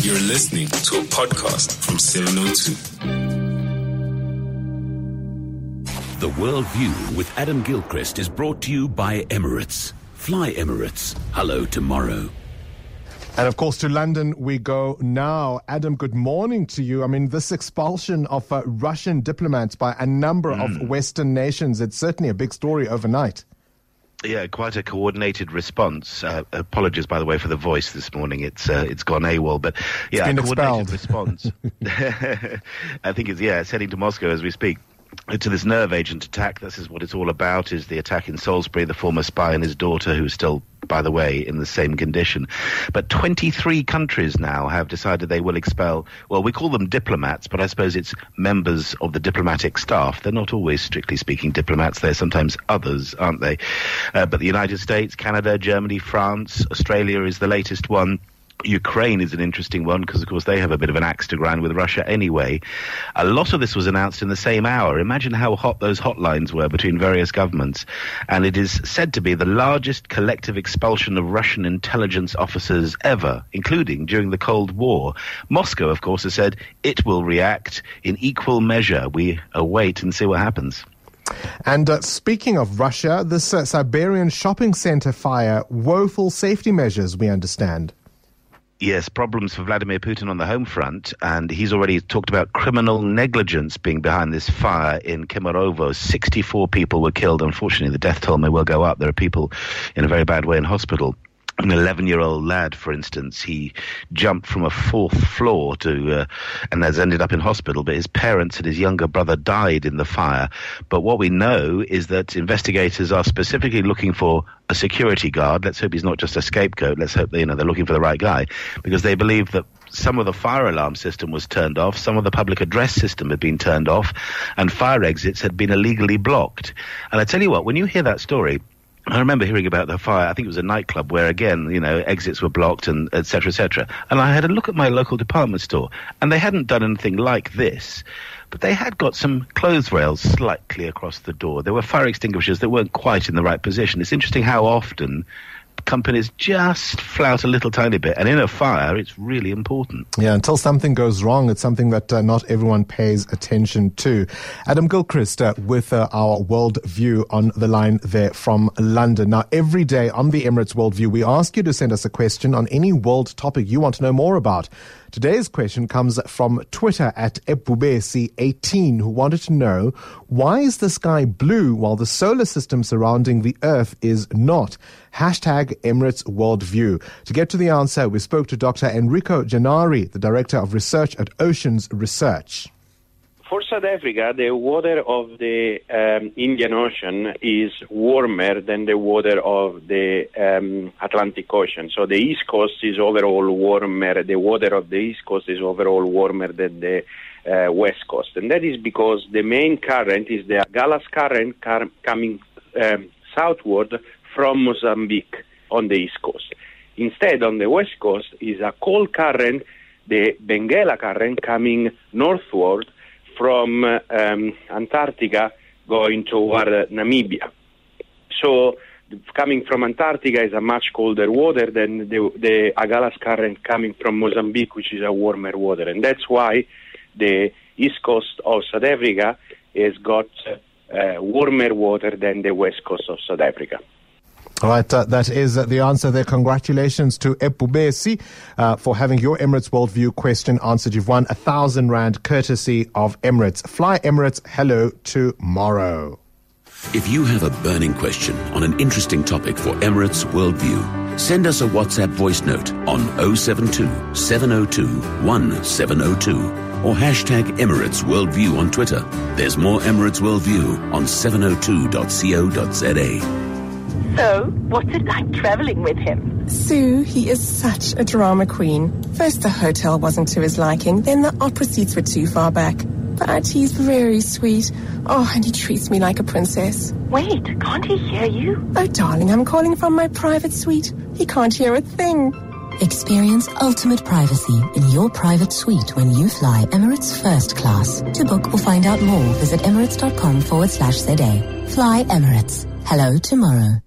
You're listening to a podcast from 702. The World View with Adam Gilchrist is brought to you by Emirates. Fly Emirates. Hello tomorrow. And of course, to London we go now. Adam, good morning to you. I mean, this expulsion of Russian diplomats by a number of Western nations, it's certainly a big story overnight. Yeah, quite a coordinated response. Apologies, by the way, for the voice this morning. It's gone AWOL, but yeah, a coordinated response. I think it's heading to Moscow as we speak. To this nerve agent attack. This is what it's all about, is the attack in Salisbury, the former spy and his daughter, who's still, by the way, in the same condition. But 23 countries now have decided they will expel, well, we call them diplomats, but I suppose it's members of the diplomatic staff. They're not always, strictly speaking, diplomats. They're sometimes others, aren't they? But the United States, Canada, Germany, France, Australia is the latest one. Ukraine is an interesting one because, of course, they have a bit of an axe to grind with Russia anyway. A lot of this was announced in the same hour. Imagine how hot those hotlines were between various governments. And it is said to be the largest collective expulsion of Russian intelligence officers ever, including during the Cold War. Moscow, of course, has said it will react in equal measure. We await and see what happens. And speaking of Russia, this Siberian shopping center fire, woeful safety measures, we understand. Yes, problems for Vladimir Putin on the home front, and he's already talked about criminal negligence being behind this fire in Kemerovo. 64 people were killed. Unfortunately, the death toll may well go up. There are people in a very bad way in hospital. An 11-year-old lad, for instance, he jumped from a fourth floor and has ended up in hospital, but his parents and his younger brother died in the fire. But what we know is that investigators are specifically looking for a security guard. Let's hope he's not just a scapegoat. Let's hope they're looking for the right guy, because they believe that some of the fire alarm system was turned off, some of the public address system had been turned off, and fire exits had been illegally blocked. And I tell you what, when you hear that story, I remember hearing about the fire, I think it was a nightclub where, again, exits were blocked and et cetera, et cetera. And I had a look at my local department store, and they hadn't done anything like this, but they had got some clothes rails slightly across the door. There were fire extinguishers that weren't quite in the right position. It's interesting how often companies just flout a little tiny bit, and in a fire it's really important. Yeah, until something goes wrong, it's something that not everyone pays attention to. Adam Gilchrist with our World View on the line there from London. Now, every day on the Emirates World View, we ask you to send us a question on any world topic you want to know more about. Today's question comes from Twitter at Ebubesi18, who wanted to know, why is the sky blue while the solar system surrounding the Earth is not? Hashtag Emirates Worldview. To get to the answer, we spoke to Dr. Enrico Gennari, the Director of Research at Oceans Research. For South Africa, the water of the Indian Ocean is warmer than the water of the Atlantic Ocean. So the East Coast is overall warmer. The water of the East Coast is overall warmer than the West Coast. And that is because the main current is the Agalas current coming southward from Mozambique on the East Coast. Instead, on the West Coast is a cold current, the Benguela current, coming northward from Antarctica going toward Namibia. So coming from Antarctica is a much colder water than the Agalas current coming from Mozambique, which is a warmer water. And that's why the east coast of South Africa has got warmer water than the west coast of South Africa. All right, that is the answer there. Congratulations to Ebubesi for having your Emirates Worldview question answered. You've won 1,000 Rand courtesy of Emirates. Fly Emirates, hello tomorrow. If you have a burning question on an interesting topic for Emirates Worldview, send us a WhatsApp voice note on 072 702 1702 or hashtag Emirates Worldview on Twitter. There's more Emirates Worldview on 702.co.za. So, what's it like traveling with him? Sue, he is such a drama queen. First the hotel wasn't to his liking, then the opera seats were too far back. But he's very sweet. Oh, and he treats me like a princess. Wait, can't he hear you? Oh, darling, I'm calling from my private suite. He can't hear a thing. Experience ultimate privacy in your private suite when you fly Emirates First Class. To book or find out more, visit emirates.com/ZA. Fly Emirates. Hello tomorrow.